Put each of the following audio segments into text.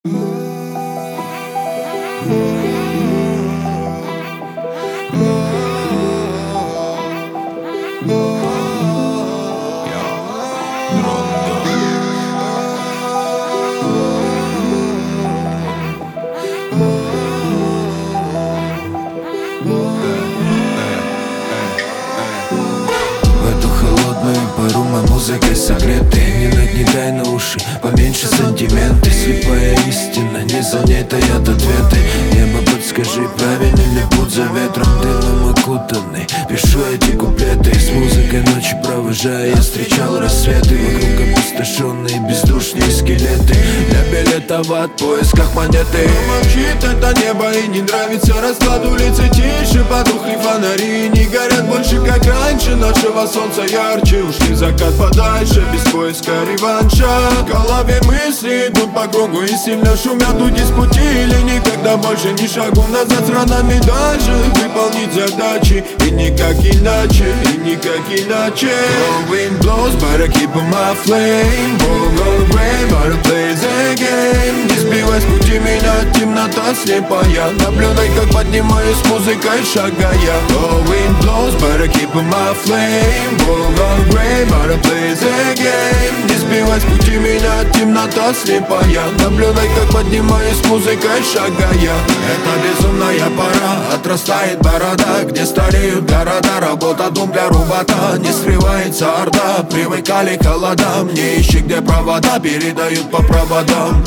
Музыкой согреты, не нагнетай на уши, поменьше сантименты. Слепая истина, не за ней-то яд ответы. Небо, подскажи, правильный ли путь за ветром дымом окутанный? Пишу эти куплеты, с музыкой ночи провожая, я встречал рассветы. Вокруг опустошенные бездушные скелеты. Для билета в ад, в поисках монеты. Но молчит это небо и не нравится расклад. Улицы тише, потухли фонари, не горят больше как раньше. Нашего солнца ярче, ушли в закат подальше, без поиска реванша. В голове мысли идут по кругу и сильно шумят. Уйти с пути или никогда больше ни шагу назад. С ранами даже выполнить задачи, и никак иначе, и никак иначе. Wind blows, but I keep on my flame. Won't go away, but I play the game. Не сбивай с пути меня, темнота слепая. Наблюдай, как поднимаюсь с музыкой шагая. Wind blows, but I keep on my flame. Won't go away, but I play the game. Не сбивай с пути меня, темнота слепая. Наблюдай, как поднимаюсь с музыкой шагая. Это безумная пора, отрастает борода. Где стареют города, работа дум для робота. Не скрывается орда, привыкали к холодам. Не ищи, где провода, передают по проводам.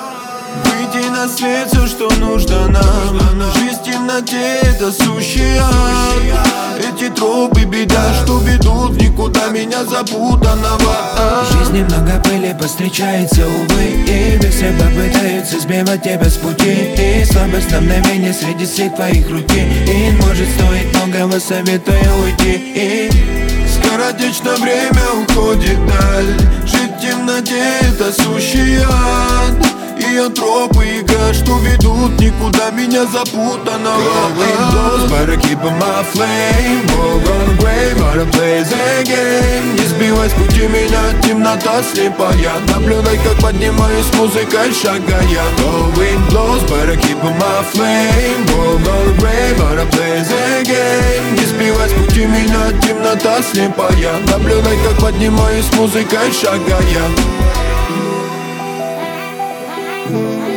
Выйти на свет, все, что нужно нам. Жизнь в темноте, это сущий ад. Эти тропы беда, что ведут в никуда меня запутанного. В жизни много пыли постречается, увы. И все попытаются сбивать тебя с пути. И слабость на мгновение среди всех твоих рутин. Может стоить многого, советую уйти. И скоротечно время уходит вдаль. Жить в темноте, это сущий ад. Ее тропы и гад, что ведут никуда меня запутанного. Wind blows, but I keep on my flame. Won't go away, but I play the game. Не сбивай с пути меня, темнота слепая. Наблюдай, как поднимаюсь с музыкой шагая. Wind blows, but I keep on my flame. Won't go away, but I play the game. Не сбивай с пути меня, темнота слепая. Наблюдай, как поднимаюсь с музыкой шагая.